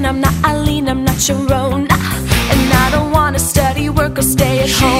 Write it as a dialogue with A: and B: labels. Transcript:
A: I'm not Eileen, I'm not Sharona, and I don't wanna study, work, or stay at home.